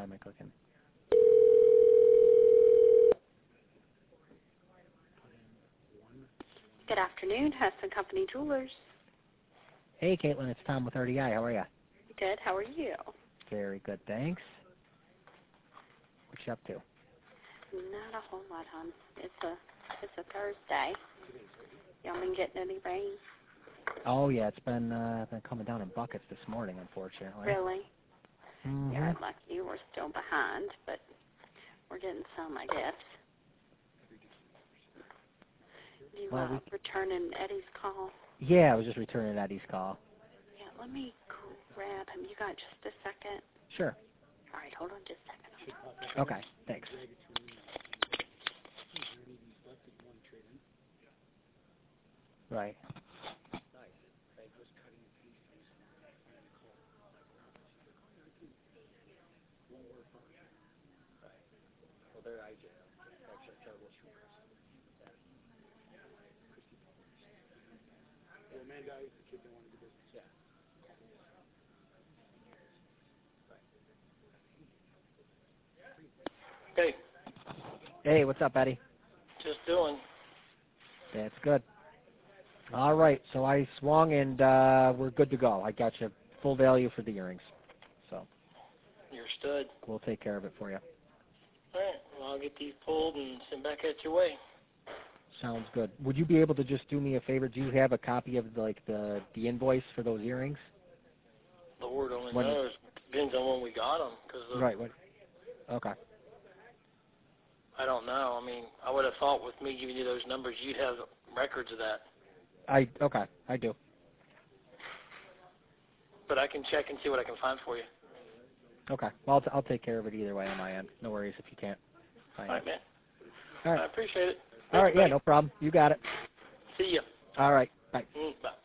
am I clicking? Good afternoon, Hudson Company Jewelers. Hey, Caitlin, it's Tom with RDI. How are you? Good. How are you? Very good, thanks. What you up to? Not a whole lot, hon. It's a Thursday. Y'all been getting any rain? Oh yeah, it's been coming down in buckets this morning, unfortunately. Really? Mm-hmm. You're lucky. We're still behind, but we're getting some, I guess. You returning Eddie's call? Yeah, I was just returning Eddie's call. Yeah, let me grab him. You got just a second? Sure. All right, hold on just a second. Okay, thanks. Right. Hey. Hey, what's up, Eddie? Just doing. That's good. All right, so I swung and we're good to go. I got you full value for the earrings. So You're a stud. we'll take care of it for you. All right. Well, I'll get these pulled and sent back at your way. Sounds good. Would you be able to just do me a favor? Do you have a copy of the invoice for those earrings? Lord only knows. Depends on when we got them. Right. What? Okay. I don't know. I mean, I would have thought with me giving you those numbers, you'd have records of that. Okay, I do. But I can check and see what I can find for you. Okay. Well, I'll take care of it either way on my end. No worries if you can't find All right, it. man. All right. I appreciate it. All right, yeah, no problem. You got it. See ya. All right. Bye. Bye.